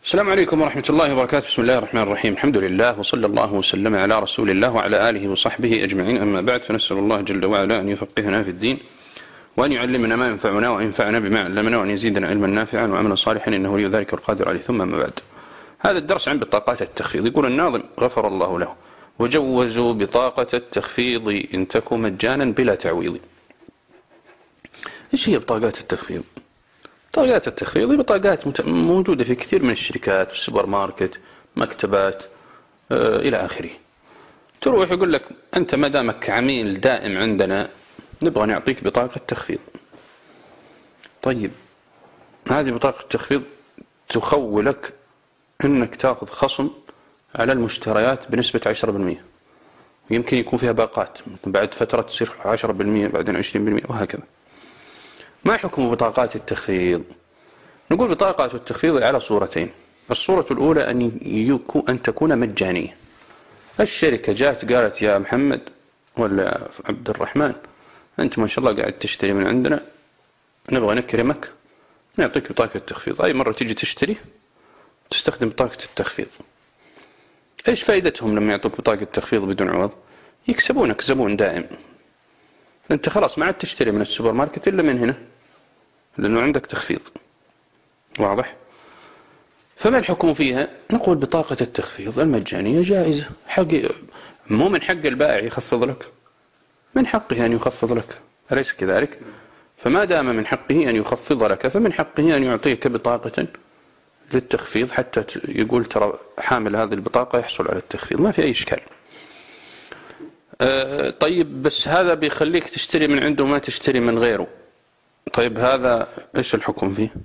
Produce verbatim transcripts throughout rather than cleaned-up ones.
السلام عليكم ورحمة الله وبركاته. بسم الله الرحمن الرحيم. الحمد لله وصلى الله وسلم على رسول الله وعلى آله وصحبه أجمعين. أما بعد، فنسأل الله جل وعلا أن يفقهنا في الدين وأن يعلمنا ما ينفعنا وأن ينفعنا بما علمنا وأن يزيدنا علما نافعا وعملا صالحا إنه ولي ذلك القادر عليه. ثم ما بعد، هذا الدرس عن بطاقات التخفيض. يقول الناظم غفر الله له: وجوزوا بطاقة التخفيض إن تكن مجانا بلا تعويض. إيش هي بطاقات التخفيض؟ بطاقات التخفيض هي بطاقات موجودة في كثير من الشركات، في السوبر ماركت، مكتبات، آه إلى آخره. تروح يقول لك أنت ما دامك عميل دائم عندنا نبغى نعطيك بطاقة تخفيض. طيب، هذه بطاقة التخفيض تخولك أنك تأخذ خصم على المشتريات بنسبة عشرة بالمئة، ويمكن يكون فيها باقات بعد فترة تصير عشرة بالمئة بعدين عشرين بالمئة وهكذا. ما حكم بطاقات التخفيض؟ نقول بطاقات التخفيض على صورتين. الصورة الأولى أن, يكون أن تكون مجانية. الشركة جاءت قالت يا محمد ولا عبد الرحمن، أنت ما شاء الله قاعد تشتري من عندنا، نبغى نكرمك نعطيك بطاقة التخفيض. أي مرة تيجي تشتري تستخدم بطاقة التخفيض. إيش فائدتهم لما يعطوك بطاقة التخفيض بدون عوض؟ يكسبونك زبون دائم. أنت خلاص ما عاد تشتري من السوبر ماركت إلا من هنا لأنه عندك تخفيض. واضح؟ فما الحكم فيها؟ نقول بطاقة التخفيض المجانية جائزة، حق مو من حق البائع يخفض لك، من حقه أن يخفض لك، أليس كذلك؟ فما دام من حقه أن يخفض لك فمن حقه أن يعطيك بطاقة للتخفيض حتى يقول ترى حامل هذه البطاقة يحصل على التخفيض، ما في أي إشكال. أه طيب، بس هذا بيخليك تشتري من عنده وما تشتري من غيره. طيب هذا إيش الحكم فيه؟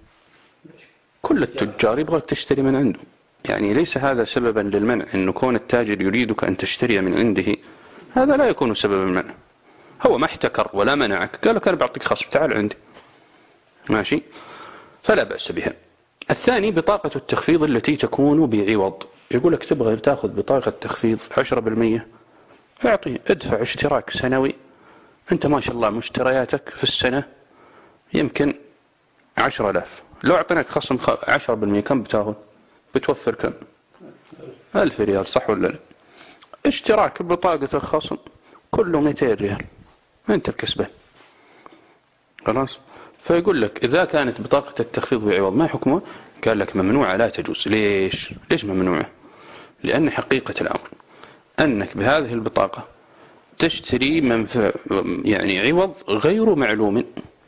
كل التجار يبغاك تشتري من عنده، يعني ليس هذا سببا للمنع. إنه كون التاجر يريدك أن تشتري من عنده هذا لا يكون سببا للمنع. هو ما احتكر ولا منعك، قال لك أنا بعطيك خصم تعال عندي، ماشي، فلا بأس بها. الثاني بطاقة التخفيض التي تكون بعوض. يقول لك تبغى تأخذ بطاقة تخفيض عشرة بالمئة، اعطي ادفع اشتراك سنوي. أنت ما شاء الله مشترياتك في السنة يمكن عشرة آلاف، لو أعطيناك خصم عشرة بالمئة كم بتاخذ؟ بتوفر كم؟ ألف ريال، صح ولا لا؟ اشتراك بطاقة الخصم كله مئتين ريال، أنت الكسبان. خلاص. فيقول لك إذا كانت بطاقة التخفيض بعوض ما حكمه؟ قال لك ممنوعة، لا تجوز. ليش؟ ليش ممنوعة؟ لأن حقيقة الأمر أنك بهذه البطاقة تشتري منفع، يعني عوض غير معلوم،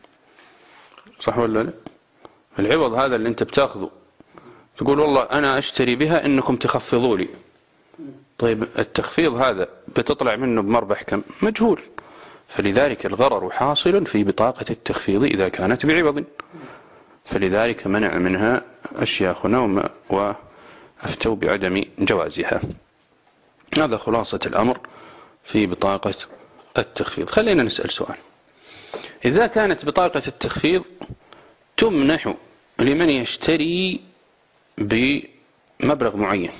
صح ولا لا؟ العوض هذا اللي أنت بتاخذه تقول والله أنا أشتري بها إنكم تخفضوا لي. طيب التخفيض هذا بتطلع منه بمربح كم؟ مجهول. فلذلك الغرر حاصل في بطاقة التخفيض إذا كانت بعوض، فلذلك منع منها أشياخنا وأفتوا بعدم جوازها. هذا خلاصة الأمر في بطاقة التخفيض. خلينا نسأل سؤال: إذا كانت بطاقة التخفيض تمنح لمن يشتري بمبلغ معين،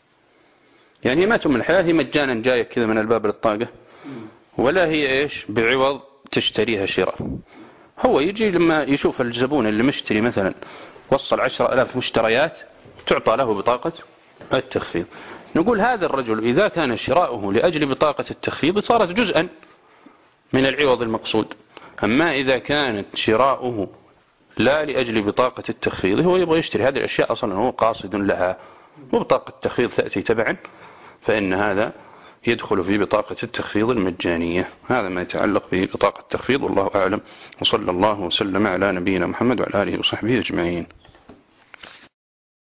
يعني ما تمنح، لا هي مجانا جاية كذا من الباب للطاقة، ولا هي إيش بعوض تشتريها شراء. هو يجي لما يشوف الزبون اللي مشتري مثلا وصل عشرة آلاف مشتريات تعطى له بطاقة التخفيض. نقول هذا الرجل إذا كان شراؤه لأجل بطاقة التخفيض صارت جزءا من العوض المقصود. أما إذا كانت شراؤه لا لأجل بطاقة التخفيض، هو يبغى يشتري هذه الأشياء أصلا هو قاصد لها، وبطاقة التخفيض تأتي تبعا، فإن هذا يدخل في بطاقة التخفيض المجانية. هذا ما يتعلق ببطاقة التخفيض، والله أعلم، وصلى الله وسلم على نبينا محمد وعلى آله وصحبه أجمعين.